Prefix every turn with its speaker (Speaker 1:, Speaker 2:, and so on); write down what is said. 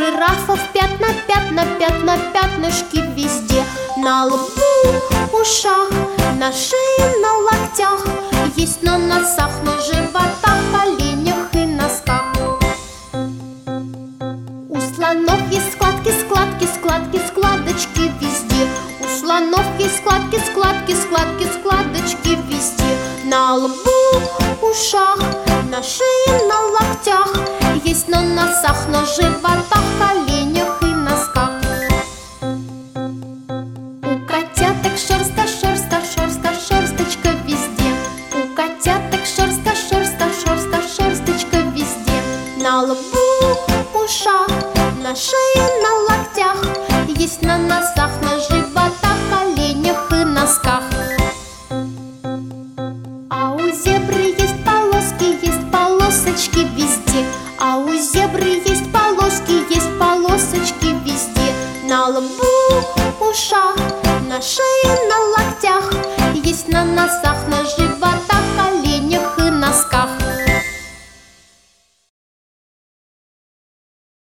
Speaker 1: жирафов пятна, пятна, пятна, пятнышки везде. На лбу, ушах, на шее, на локтях. Есть на носах, на животах, коленях и носках. У слонов есть складки, складки, складки, складочки везде. У слонов есть складки, складки, складки, складочки везде. На лбу, ушах, на шее, на локтях. Есть на носах, на животах, коленях и носках. У котяток шерстка, шерстка, шерстка, шерсточка везде. У котяток шерстка, шерстка, шерстка, шерсточка везде. На лбу, ушах, на шее, на локтях. Есть на носах, на животах, коленях и носках. А у зебры есть полоски, есть полосочки везде. А у зебры есть полоски, есть полосочки везде. На лбу, ушах, на шее, на локтях. Есть на носах, на животах,